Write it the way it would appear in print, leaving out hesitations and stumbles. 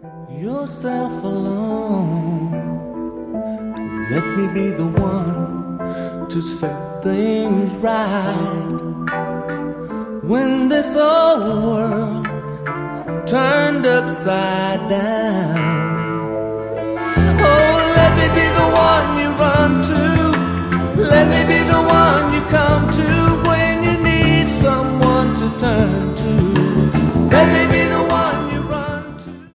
yourself alone. Let me be the one to set things right. When this old world's turned upside down, oh, let me be the one you run to. Let me be the one